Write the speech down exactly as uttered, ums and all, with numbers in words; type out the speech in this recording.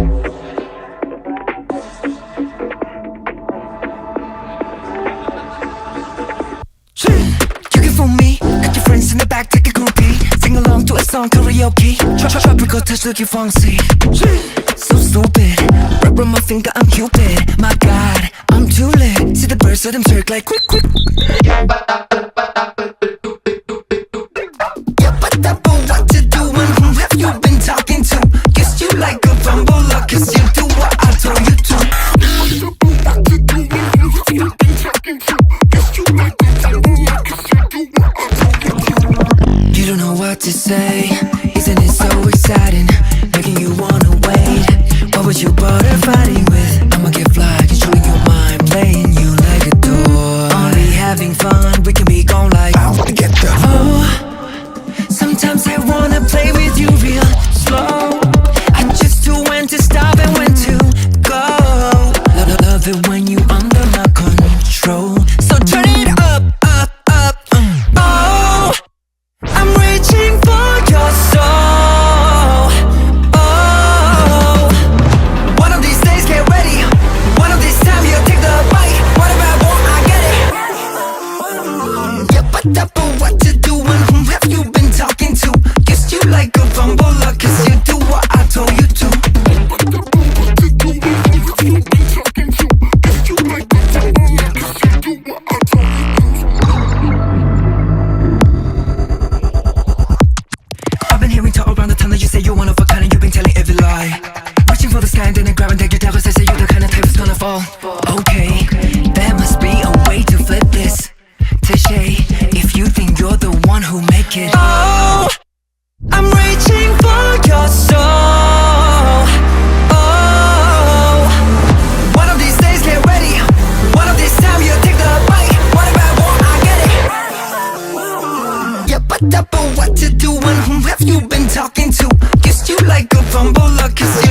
You can fool me, got your friends in the back, take a groupie. Sing along to a song, karaoke. Tropical touch, looking fancy. So stupid, rub on my finger, I'm Cupid. My God, I'm too lit. See the birds, let them twerk like quick, quick. Yeah, but what to do and who have you been talking to? Guess you like a bumble, cause you do what I told you to. What to do and who have you been talking to? Guess you like a bumble, cause you do what I told you to. You don't know what to say, isn't it so exciting? Making you wanna wait. What would you bother fighting with? I'ma get fly, controlling your mind, playing you like a door. Only having fun, we can be gone like I wanna get the oh. Sometimes I wanna play with you real slow. I just know when to stop and when to go. Love, love it when you under my control. So turn it up, up, up. Oh, I'm reaching for your soul. Oh, one of these days get ready. One of these times you'll take the bite. Whatever I want, I get it. Yeah, but that but what to do and who have you been talking to? Guess you like a bumble, cause you do what I told you to. I've been hearing talk around the town that you say you're one of a kind and you've been telling every lie. Reaching for the sky and then grabbing take your tail cause they say you're the kind of type that's gonna fall. Okay, there must be a way to flip this. Touché, if you think you're the one who make it. Oh, I'm reaching for your soul. Oh, one of these days get ready. One of these times you'll take the bite. Whatever I want, I get it. Yeah, but that but what to do and who have you been talking to? Guess you like a bumble, cause